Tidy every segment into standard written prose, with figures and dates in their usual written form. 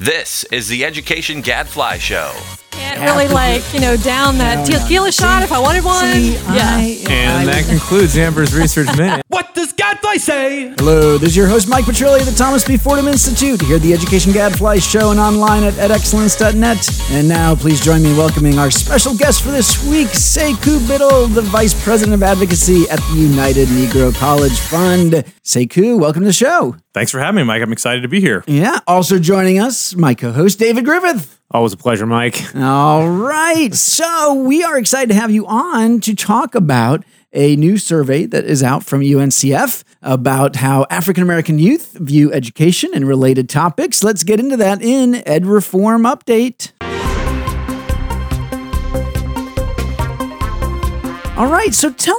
This is the Education Gadfly Show. Can't really down that tequila shot if I wanted one. And that concludes Amber's Research Minute. What does Gadfly say? Hello, this is your host, Mike Petrilli of the Thomas B. Fordham Institute, here at the Education Gadfly Show and online at edexcellence.net. And now, please join me in welcoming our special guest for this week, Sekou Biddle, the Vice President of Advocacy at the United Negro College Fund. Sekou, welcome to the show. Thanks for having me, Mike. I'm excited to be here. Yeah, also joining us, my co-host, David Griffith. Always a pleasure, Mike. All right. So we are excited to have you on to talk about a new survey that is out from UNCF about how African-American youth view education and related topics. Let's get into that in Ed Reform Update. All right, so tell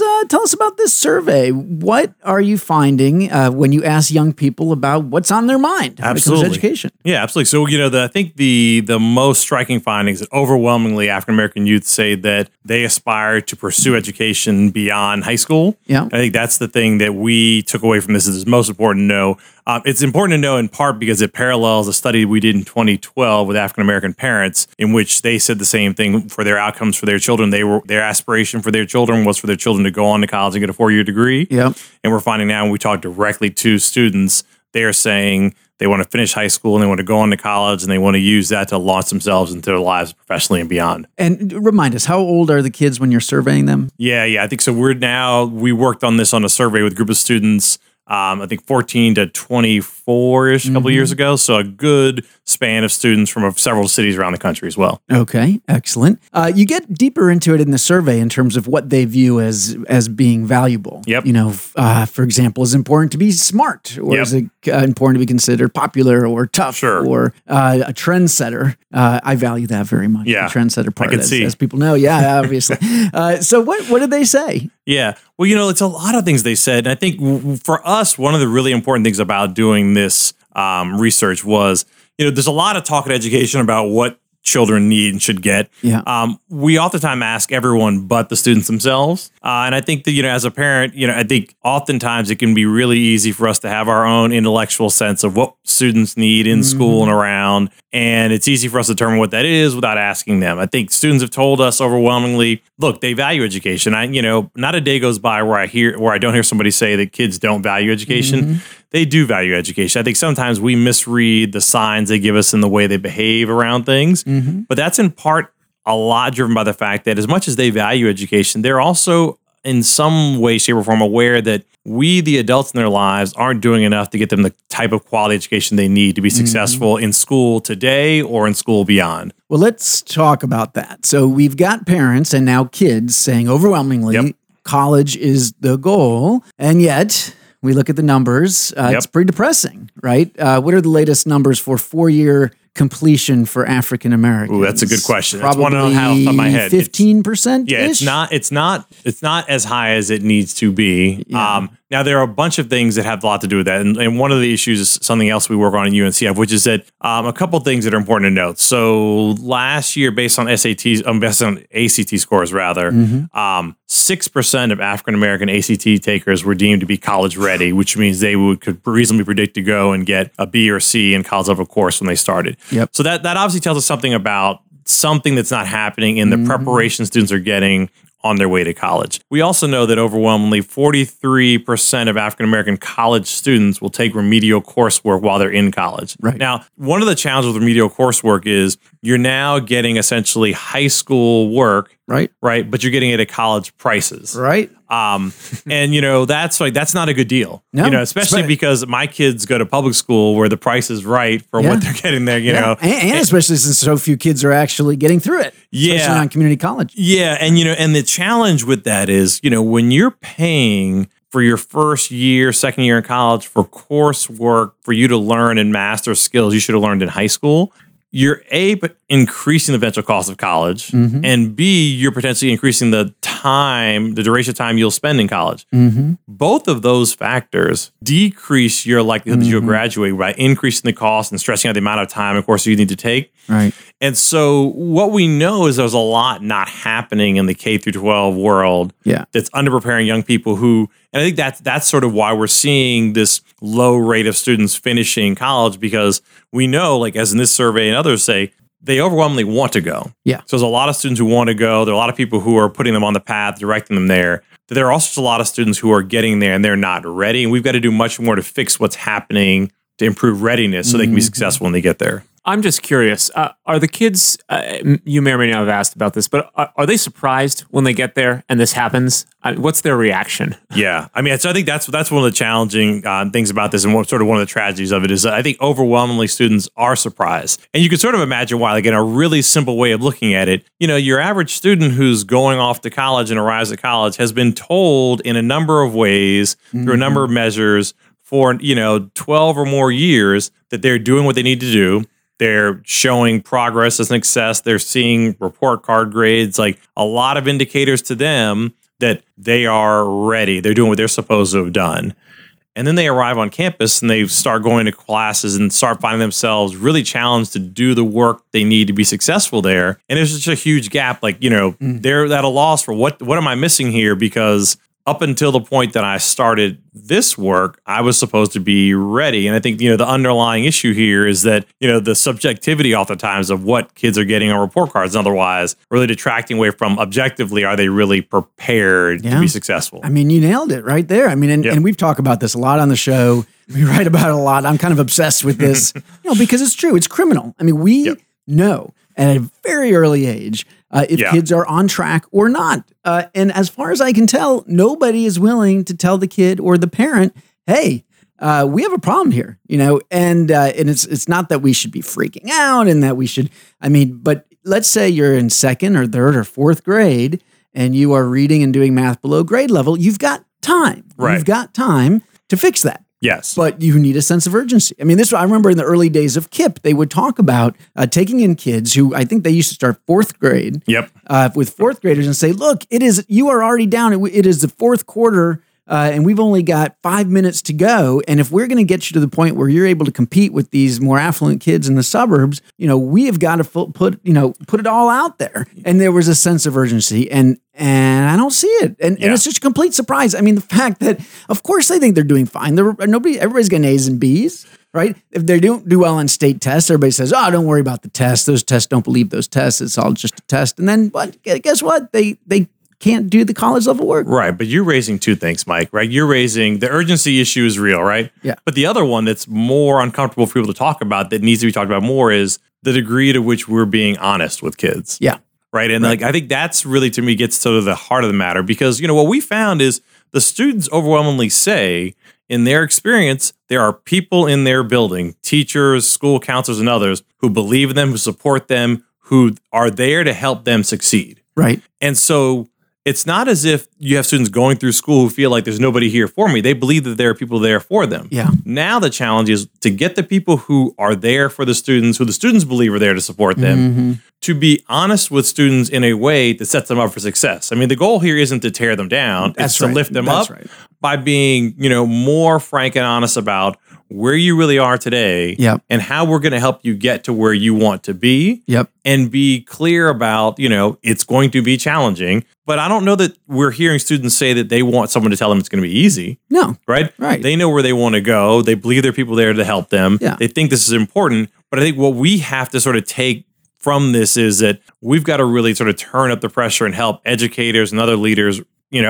us about this survey. What are you finding when you ask young people about what's on their mind when it comes to education? Yeah, absolutely. So, I think the most striking findings that overwhelmingly African-American youth say that they aspire to pursue education beyond high school. Yeah. I think that's the thing that we took away from this is most important to know. It's important to know in part because it parallels a study we did in 2012 with African-American parents in which they said the same thing for their outcomes for their children. Their aspiration for their children was for their children to go on to college and get a 4-year degree. Yep. And we're finding now when we talk directly to students, they're saying they want to finish high school and they want to go on to college and they want to use that to launch themselves into their lives professionally and beyond. And remind us, how old are the kids when you're surveying them? Yeah. I think so. We worked on this on a survey with a group of students, I think 14 to 24-ish a couple of years ago. So a good span of students from several cities around the country as well. Okay, excellent. You get deeper into it in the survey in terms of what they view as being valuable. Yep. For example, is it important to be smart? Or is it important to be considered popular or tough or a trendsetter? I value that very much. Yeah. The trendsetter part, I can see. As people know. Yeah, obviously. So what did they say? Yeah. Well, it's a lot of things they said. And I think for us, one of the really important things about doing this research was, there's a lot of talk in education about what children need and should get. Yeah. We oftentimes ask everyone but the students themselves. And I think that, as a parent, I think oftentimes it can be really easy for us to have our own intellectual sense of what students need in school and around. And it's easy for us to determine what that is without asking them. I think students have told us overwhelmingly, look, they value education. Not a day goes by where I don't hear somebody say that kids don't value education. They do value education. I think sometimes we misread the signs they give us in the way they behave around things. But that's in part a lot driven by the fact that as much as they value education, they're also in some way, shape, or form aware that we, the adults in their lives, aren't doing enough to get them the type of quality education they need to be successful in school today or in school beyond. Well, let's talk about that. So we've got parents and now kids saying overwhelmingly college is the goal, and yet we look at the numbers. It's pretty depressing, right? What are the latest numbers for 4-year completion for African Americans? Ooh, that's a good question. Probably that's one on how off the top of my head. 15%. Yeah, it's not as high as it needs to be. Yeah. Now there are a bunch of things that have a lot to do with that, and one of the issues is something else we work on in UNCF, which is that a couple things that are important to note. So last year, based on based on ACT scores rather, 6% of African American ACT takers were deemed to be college ready, which means they could reasonably predict to go and get a B or C in college level course when they started. Yep. So that obviously tells us something about something that's not happening in the preparation students are getting on their way to college. We also know that overwhelmingly 43% of African-American college students will take remedial coursework while they're in college. Right. Now, one of the challenges with remedial coursework is you're now getting essentially high school work, right? But you're getting it at college prices. Right. And that's not a good deal. No, especially because my kids go to public school where the price is right for what they're getting there, And especially since so few kids are actually getting through it. Especially on community college. Yeah. And the challenge with that is, when you're paying for your first year, second year in college for coursework for you to learn and master skills you should have learned in high school, you're increasing the potential cost of college, and B, you're potentially increasing the duration of time you'll spend in college. Both of those factors decrease your likelihood that you'll graduate by increasing the cost and stressing out the amount of time, of course, you need to take. Right. And so what we know is there's a lot not happening in the K through 12 world that's underpreparing young people who, and I think that's sort of why we're seeing this low rate of students finishing college, because we know, like as in this survey and others say, they overwhelmingly want to go. Yeah. So there's a lot of students who want to go. There are a lot of people who are putting them on the path, directing them there. But there are also a lot of students who are getting there and they're not ready. And we've got to do much more to fix what's happening to improve readiness so they can be successful when they get there. I'm just curious. Are the kids, you may or may not have asked about this, but are they surprised when they get there and this happens? What's their reaction? Yeah. I mean, so I think that's one of the challenging things about this, and sort of one of the tragedies of it is that I think overwhelmingly students are surprised. And you can sort of imagine why, like in a really simple way of looking at it, your average student who's going off to college and arrives at college has been told in a number of ways, through a number of measures, for 12 or more years that they're doing what they need to do. They're showing progress as an success. They're seeing report card grades, like a lot of indicators to them that they are ready. They're doing what they're supposed to have done. And then they arrive on campus and they start going to classes and start finding themselves really challenged to do the work they need to be successful there. And there's just a huge gap. Like, they're at a loss for what am I missing here? Because up until the point that I started this work, I was supposed to be ready. And I think, the underlying issue here is that, the subjectivity oftentimes of what kids are getting on report cards and otherwise really detracting away from objectively, are they really prepared to be successful? I mean, you nailed it right there. I mean, and we've talked about this a lot on the show. We write about it a lot. I'm kind of obsessed with this, because it's true. It's criminal. I mean, we know at a very early age if kids are on track or not. And as far as I can tell, nobody is willing to tell the kid or the parent, hey, we have a problem here, and it's not that we should be freaking out and that we should, but let's say you're in second or third or fourth grade and you are reading and doing math below grade level, you've got time. Right. You've got time to fix that. Yes. But you need a sense of urgency. I mean, I remember in the early days of KIPP, they would talk about taking in kids who, I think they used to start fourth grade with fourth graders and say, look, you are already down. It is the fourth quarter and we've only got 5 minutes to go. And if we're going to get you to the point where you're able to compete with these more affluent kids in the suburbs, we have got to put it all out there. And there was a sense of urgency, and I don't see it. And it's just a complete surprise. I mean, the fact that, of course, they think they're doing fine. Everybody's getting A's and B's, right? If they don't do well on state tests, everybody says, oh, don't worry about the tests. Those tests, don't believe those tests. It's all just a test. And then, but guess what? They can't do the college level work. Right. But you're raising two things, Mike, right? You're raising the urgency issue is real, right? Yeah. But the other one that's more uncomfortable for people to talk about, that needs to be talked about more, is the degree to which we're being honest with kids. Yeah. Right. And I think that's really, to me, gets to the heart of the matter, because, what we found is the students overwhelmingly say in their experience, there are people in their building, teachers, school counselors, and others who believe in them, who support them, who are there to help them succeed. Right. And so it's not as if you have students going through school who feel like there's nobody here for me. They believe that there are people there for them. Yeah. Now the challenge is to get the people who are there for the students, who the students believe are there to support them, to be honest with students in a way that sets them up for success. I mean, the goal here isn't to tear them down. It's to lift them up by being, more frank and honest about where you really are today and how we're going to help you get to where you want to be and be clear about, it's going to be challenging. But I don't know that we're hearing students say that they want someone to tell them it's going to be easy. No. Right? Right. They know where they want to go. They believe there are people there to help them. Yeah. They think this is important. But I think what we have to sort of take from this is that we've got to really sort of turn up the pressure and help educators and other leaders,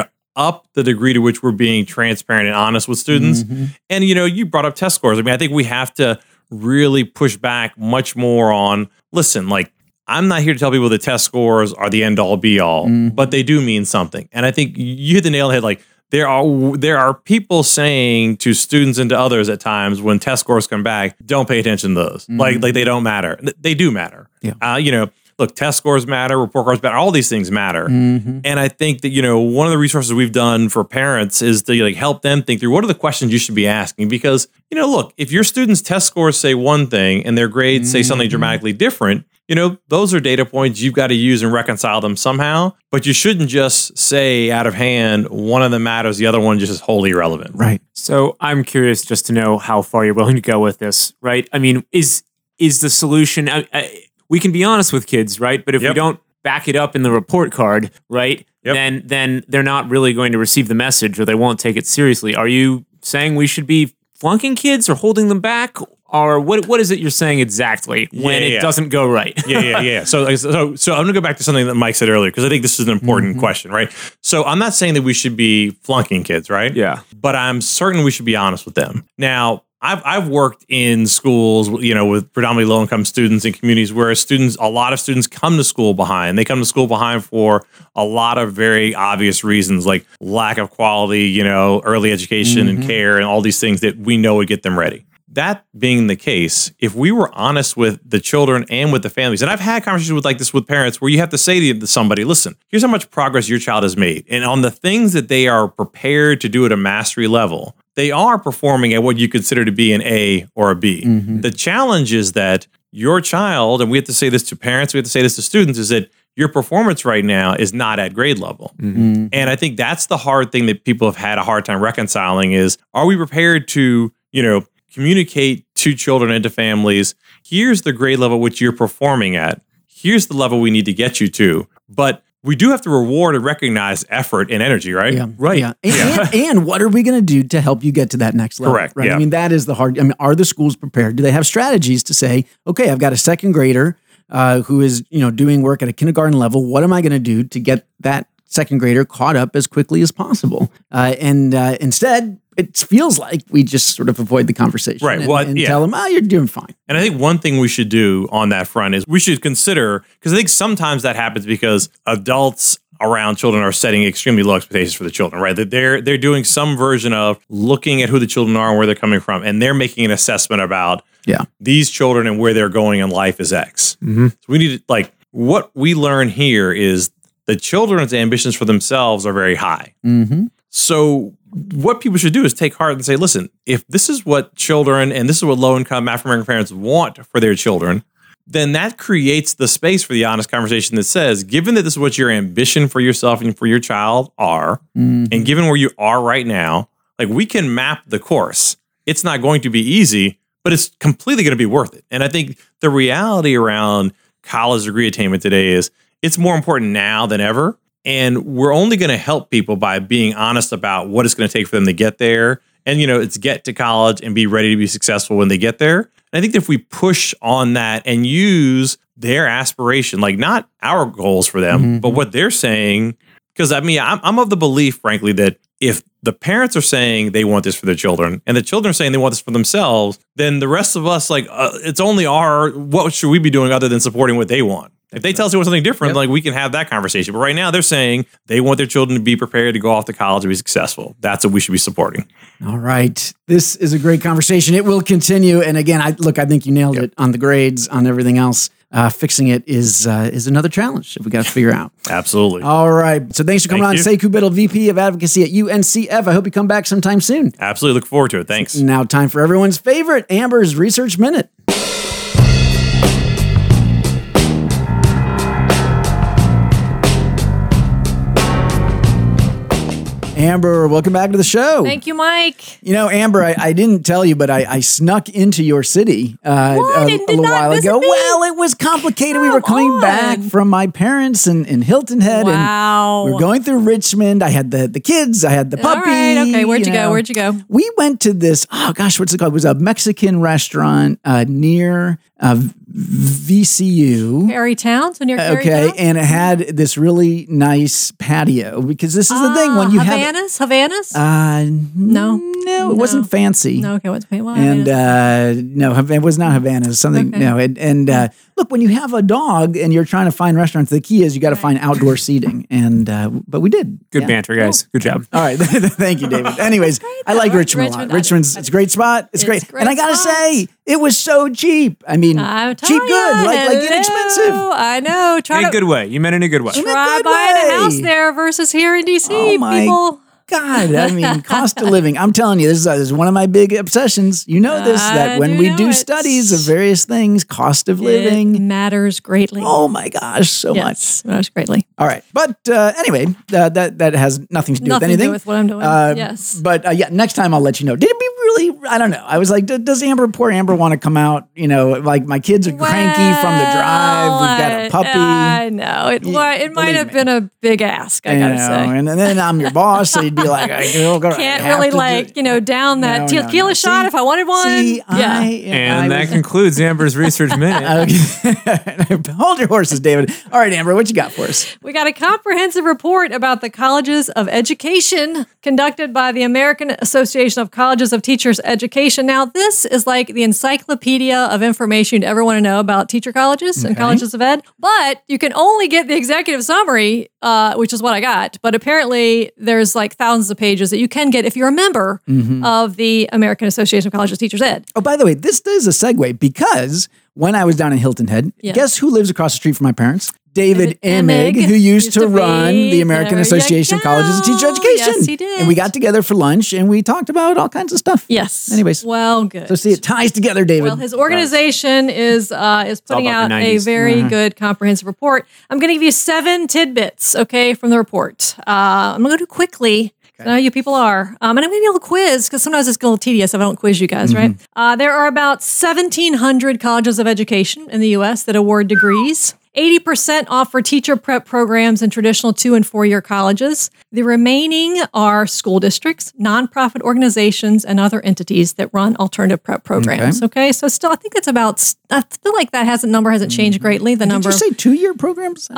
up the degree to which we're being transparent and honest with students. And, you brought up test scores. I mean, I think we have to really push back much more on, listen, I'm not here to tell people the test scores are the end all be all, but they do mean something. And I think you hit the nail on the head. There are people saying to students and to others at times when test scores come back, don't pay attention to those. Like they don't matter. They do matter. Yeah. look, test scores matter, report cards matter, all these things matter. And I think that, one of the resources we've done for parents is to like help them think through what are the questions you should be asking. Because, look, if your students' test scores say one thing and their grades say something dramatically different, those are data points you've got to use and reconcile them somehow. But you shouldn't just say out of hand, one of them matters, the other one just is wholly irrelevant. Right. So I'm curious just to know how far you're willing to go with this, right? I mean, is the solution, we can be honest with kids, right? But if we don't back it up in the report card, right, then they're not really going to receive the message or they won't take it seriously. Are you saying we should be flunking kids or holding them back? Or what is it you're saying exactly when it doesn't go right? Yeah. So I'm going to go back to something that Mike said earlier, because I think this is an important question, right? So I'm not saying that we should be flunking kids, right? Yeah. But I'm certain we should be honest with them. Now, I've worked in schools, with predominantly low-income students in communities where a lot of students come to school behind. They come to school behind for a lot of very obvious reasons, like lack of quality, early education and care and all these things that we know would get them ready. That being the case, if we were honest with the children and with the families, and I've had conversations with parents where you have to say to somebody, listen, here's how much progress your child has made. And on the things that they are prepared to do at a mastery level, they are performing at what you consider to be an A or a B. The challenge is that your child, and we have to say this to parents, we have to say this to students, is that your performance right now is not at grade level. And I think that's the hard thing that people have had a hard time reconciling is, are we prepared to, communicate to children and to families, here's the grade level which you're performing at. Here's the level we need to get you to. But we do have to reward and recognize effort and energy, right? Yeah. Right. Yeah. And what are we going to do to help you get to that next level? Correct. Right. Yeah. I mean, that is the hard. I mean, are the schools prepared? Do they have strategies to say, okay, I've got a second grader who is, doing work at a kindergarten level. What am I going to do to get that second grader caught up as quickly as possible? And instead, it feels like we just sort of avoid the conversation, right? And tell them, you're doing fine. And I think one thing we should do on that front is we should consider, because I think sometimes that happens because adults around children are setting extremely low expectations for the children, right? That they're doing some version of looking at who the children are and where they're coming from, and they're making an assessment about these children and where they're going in life is X. So we need to, what we learn here is the children's ambitions for themselves are very high. So what people should do is take heart and say, listen, if this is what children and this is what low-income African-American parents want for their children, then that creates the space for the honest conversation that says, given that this is what your ambition for yourself and for your child are, and given where you are right now, we can map the course. It's not going to be easy, but it's completely going to be worth it. And I think the reality around college degree attainment today is it's more important now than ever. And we're only going to help people by being honest about what it's going to take for them to get there. And, it's get to college and be ready to be successful when they get there. And I think that if we push on that and use their aspiration, not our goals for them, but what they're saying, because I'm of the belief, frankly, that if the parents are saying they want this for their children and the children are saying they want this for themselves, then the rest of us, it's only what should we be doing other than supporting what they want? If they tell us they want something different, we can have that conversation. But right now they're saying they want their children to be prepared to go off to college and be successful. That's what we should be supporting. All right. This is a great conversation. It will continue. And again, I think you nailed it on the grades, on everything else. Fixing it is another challenge that we got to figure out. Absolutely. All right. So thanks for coming on. Sekou Biddle, VP of Advocacy at UNCF. I hope you come back sometime soon. Absolutely. Look forward to it. Thanks. Now time for everyone's favorite, Amber's Research Minute. Amber, welcome back to the show. Thank you, Mike. Amber, I didn't tell you, but I snuck into your city a little while ago. Me? Well, it was complicated. We were coming back from my parents in Hilton Head. Wow. And we were going through Richmond. I had the kids. I had the puppy. All right. Okay. Where'd you go? Where'd you go? We went to this, what's it called? It was a Mexican restaurant near VCU. Carytown? So near Carytown? Okay, and it had this really nice patio because this is the thing when you Havanas? No, it wasn't fancy. No, okay, what's well, and no, it was not Havanas. Something no, and look, when you have a dog and you're trying to find restaurants, the key is you got to find outdoor seating, and but we did. Good banter, guys. Good job. All right, thank you, David. Anyways, I like Richmond a lot. Richmond's it's a great spot. It's great, and I gotta say, It was so cheap. I mean, I'm cheap telling good, ya, like hello. inexpensive. I know. In a good way. You meant in a good way. In a Try good buying a way. house there versus here in DC, Oh my people. God, I mean, cost of living. I'm telling you, this is one of my big obsessions. You know this, that I when do we know do it. studies of various things, cost of It living. matters greatly. Oh my gosh, so much. Yes, matters greatly. All right, but anyway, that has nothing to do Nothing with to anything. do with what I'm doing. Yes. But yeah, next time I'll let you know. Did it be really? I don't know. I was like, does poor Amber want to come out? You know, like my kids are cranky from the drive. We've got a puppy. I know. It might believe have me. been a big ask, I You gotta know, say. and then I'm your boss, so you'd be like, Can't really down that No, tequila no. shot See- if I wanted one. See, yeah. And that concludes Amber's Research Minute. Okay. Hold your horses, David. All right, Amber, what you got for us? We got a comprehensive report about the colleges of education conducted by the American Association of Colleges of Teachers Education. Now, this is like the encyclopedia of information you'd ever want to know about teacher colleges and colleges of ed, but you can only get the executive summary, which is what I got. But apparently, there's like thousands of pages that you can get if you're a member of the American Association of Colleges of Teachers Ed. Oh, by the way, this is a segue because when I was down in Hilton Head, Yes. guess who lives across the street from my parents? David Emig, Emig, who used to be. run the American There you Association of Colleges of Teacher go. Education. Yes, he did. And we got together for lunch and we talked about all kinds of stuff. Yes. Anyways. Well, good. So see, it ties together, David. Well, his organization is putting about out the a 90s. very good comprehensive report. I'm going to give you 7 tidbits, okay, from the report. I'm going to go quickly. I know you people are. And I'm going to give you a little quiz because sometimes it's a little tedious if I don't quiz you guys, right? There are about 1,700 colleges of education in the U.S. that award degrees. 80% offer teacher prep programs in traditional 2- and 4-year colleges. The remaining are school districts, nonprofit organizations, and other entities that run alternative prep programs. Okay, so still, I think it's about. I feel like that number hasn't changed greatly. The Did number you say 2-year programs?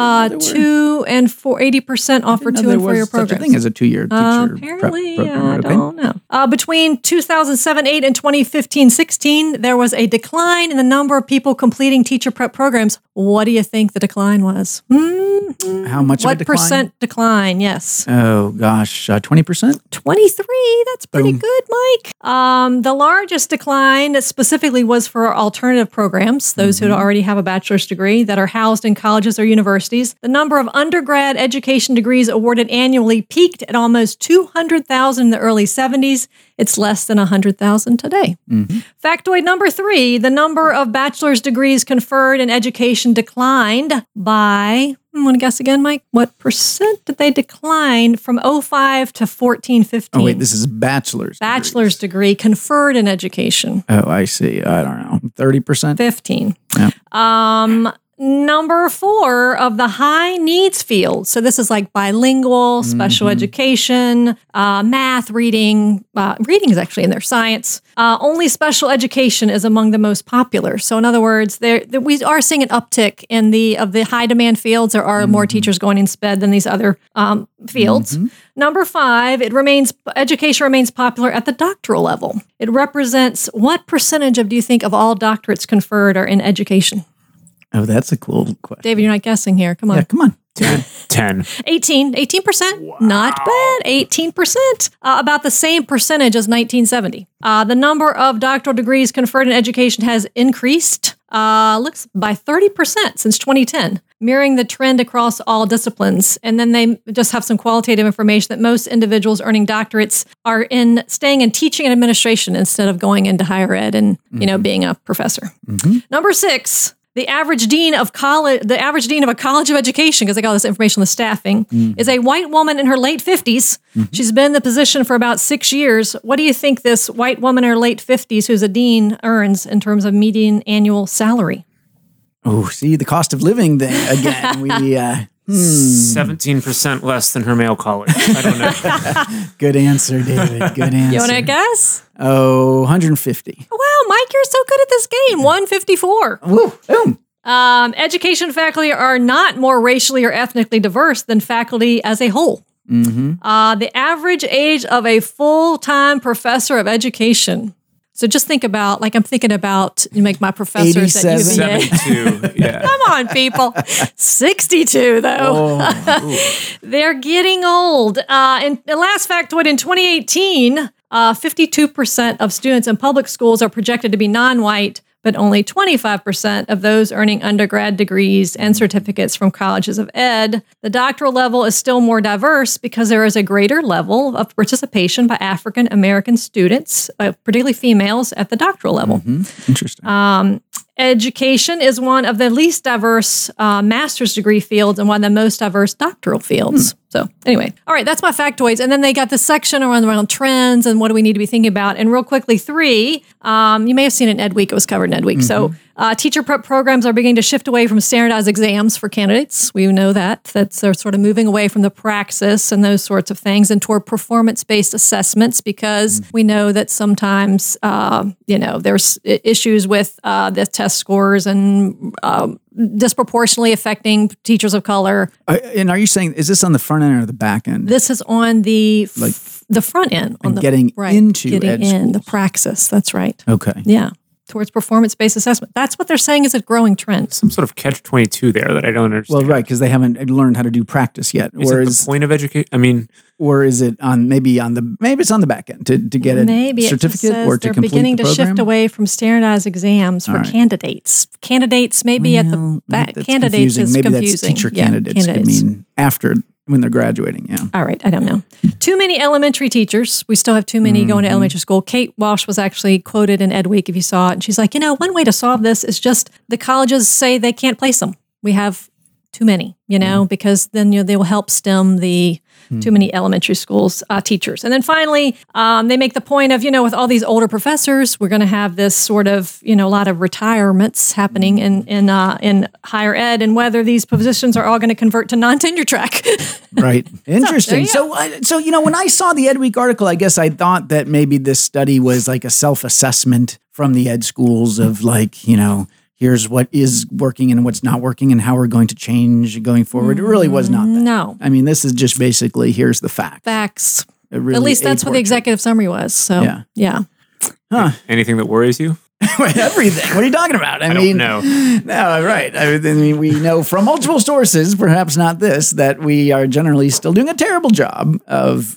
2 and 4, 80% offer 2 and 4-year Such a programs. thing as a 2-year teacher Apparently, prep program. I don't know. Between 2007-8 and 2015-16, there was a decline in the number of people completing teacher prep programs. What do you think the decline was? How much of a What decline? percent decline? Yes. Oh, gosh, 20%? 23. That's pretty good, Mike. The largest decline specifically was for alternative programs, those who already have a bachelor's degree that are housed in colleges or universities. The number of undergrad education degrees awarded annually peaked at almost 200,000 in the early 70s. It's less than 100,000 today. Factoid number 3, the number of bachelor's degrees conferred in education declined by, I want to guess again, Mike, what percent did they decline from 05 to 14-15? Oh, wait, this is bachelor's. Bachelor's degree conferred in education. Oh, I see. I don't know. 30%? 15. Yeah. Number 4 of the high needs field. So this is like bilingual, special education, math, reading. Reading is actually in there, science. Only special education is among the most popular. So in other words, we are seeing an uptick in the high demand fields. There are more teachers going in SPED than these other fields. Number 5, education remains popular at the doctoral level. It represents what percentage do you think of all doctorates conferred are in education? Oh, that's a cool question. David, you're not guessing here. Come on. Yeah, come on. 10. 18%. Wow. Not bad. 18%. About the same percentage as 1970. The number of doctoral degrees conferred in education has increased, looks by 30% since 2010, mirroring the trend across all disciplines. And then they just have some qualitative information that most individuals earning doctorates are staying in teaching and administration instead of going into higher ed and, being a professor. Number 6. The average dean of a college of education, because I got all this information on the staffing, is a white woman in her late 50s. She's been in the position for about 6 years. What do you think this white woman in her late 50s, who's a dean, earns in terms of median annual salary? Oh, see, the cost of living thing again. 17% less than her male colleague. I don't know. Good answer, David. Good answer. You want to guess? Oh, 150. Wow, Mike, you're so good at this game. 154. Woo, boom. Education faculty are not more racially or ethnically diverse than faculty as a whole. The average age of a full-time professor of education. So just think about, I'm thinking about, my professors at UVA. 72. Yeah. Come on, people. 62, though. They're getting old. And the last factoid, in 2018, 52% of students in public schools are projected to be non-white, but only 25% of those earning undergrad degrees and certificates from colleges of ed. The doctoral level is still more diverse because there is a greater level of participation by African American students, particularly females, at the doctoral level. Interesting. Education is one of the least diverse master's degree fields and one of the most diverse doctoral fields. So anyway, all right, that's my factoids. And then they got this section around trends and what do we need to be thinking about. And real quickly, 3, you may have seen it in Ed Week. It was covered in Ed Week. So teacher prep programs are beginning to shift away from standardized exams for candidates. We know that. They're sort of moving away from the praxis and those sorts of things and toward performance-based assessments because we know that sometimes, there's issues with the test scores and disproportionately affecting teachers of color. And are you saying, is this on the front end or the back end? This is on the front end. On the getting into ed schools. The praxis. That's right. Okay. Yeah. Towards performance-based assessment. That's what they're saying is a growing trend. Some sort of catch-22 there that I don't understand. Well, right, because they haven't learned how to do practice yet. Is it the point of education? Or is it maybe it's on the back end to get a certificate or to complete the program? They're beginning to shift away from standardized exams for candidates. Candidates maybe at the back. Candidates is confusing. Maybe that's teacher candidates. I mean, after when they're graduating, yeah. All right, I don't know. Too many elementary teachers. We still have too many going to elementary school. Kate Walsh was actually quoted in Ed Week, if you saw it, and she's like, one way to solve this is just the colleges say they can't place them. We have too many, because then they will help stem the too many elementary schools teachers. And then finally, they make the point of, with all these older professors, we're going to have this sort of, a lot of retirements happening in higher ed, and whether these positions are all going to convert to non-tenure track. Right. Interesting. So when I saw the Ed Week article, I guess I thought that maybe this study was like a self-assessment from the ed schools of here's what is working and what's not working and how we're going to change going forward. It really was not that. No. I mean, this is just basically, here's the fact. Facts. Really at least that's what the executive summary was. So, yeah. Huh. Anything that worries you? Everything. What are you talking about? I mean, don't know. No, right. I mean, we know from multiple sources, perhaps not this, that we are generally still doing a terrible job of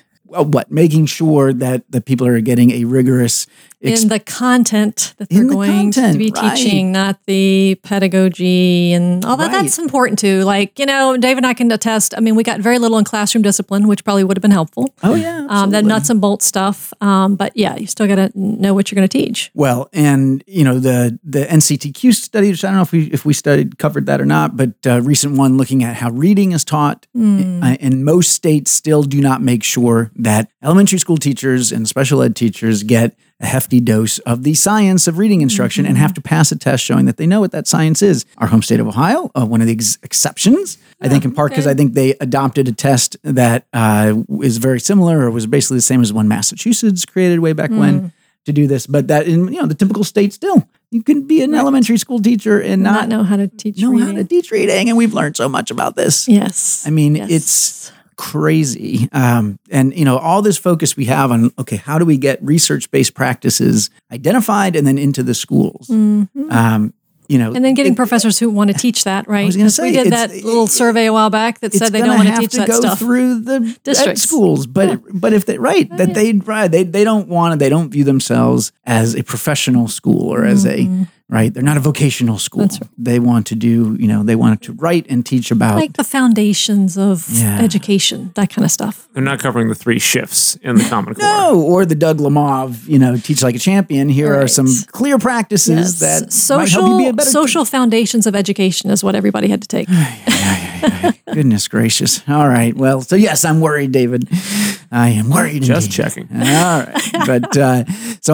making sure that the people are getting a rigorous in the content that they're going to be teaching, not the pedagogy and all that. That's important too. Like, Dave and I can attest. I mean, we got very little in classroom discipline, which probably would have been helpful. Oh yeah, the nuts and bolts stuff. But yeah, you still got to know what you're going to teach. Well, and the NCTQ study, which I don't know if we covered that or not, but recent one looking at how reading is taught, and most states still do not make sure that elementary school teachers and special ed teachers get a hefty dose of the science of reading instruction and have to pass a test showing that they know what that science is. Our home state of Ohio, one of the exceptions, I think in part because I think they adopted a test that is very similar or was basically the same as one Massachusetts created way back when to do this. But that in the typical state still, you can be an elementary school teacher and not know how to teach reading. And we've learned so much about this. Yes. I mean, it's crazy. And all this focus we have on, how do we get research-based practices identified and then into the schools? And then getting professors who want to teach that, right? I was going to say, we did that little survey a while back that said they don't want to teach that stuff. It's going to through the districts. Schools, but if they they don't view themselves as a professional school or as a right? They're not a vocational school. That's right. They want to do, they want to write and teach about like the foundations of education, that kind of stuff. They're not covering the 3 shifts in the Common Core. No, or the Doug Lemov, teach like a champion. Here are some clear practices that might help you be a better social foundations of education is what everybody had to take. Goodness gracious. All right. Well, so yes, I'm worried, David. I am worried. Just checking. All right. But so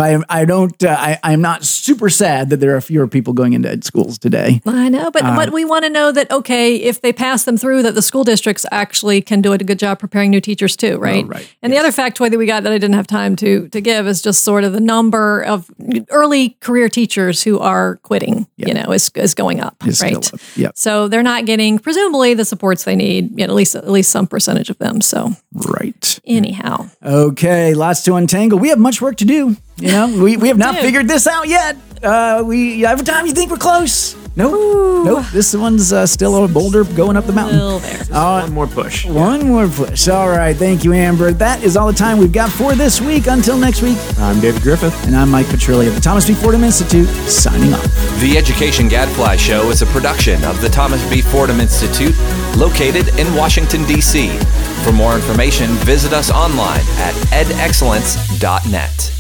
I'm not super sad that there are fewer people going into ed schools today. I know, but we want to know that, if they pass them through, that the school districts actually can do a good job preparing new teachers too, right? Oh, right. And the other factoid that we got that I didn't have time to give is just sort of the number of early career teachers who are quitting, is going up, right? Yep. So they're not getting, presumably, the supports they need, at least some percentage of them. So right. Anyhow. Okay, lots to untangle. We have much work to do. We have not figured this out yet. Every time you think we're close. Nope. This one's still a boulder going up the mountain. Still there. One more push. One more push. All right. Thank you, Amber. That is all the time we've got for this week. Until next week, I'm David Griffith. And I'm Mike Petrilli of the Thomas B. Fordham Institute, signing off. The Education Gadfly Show is a production of the Thomas B. Fordham Institute, located in Washington, D.C. For more information, visit us online at edexcellence.net.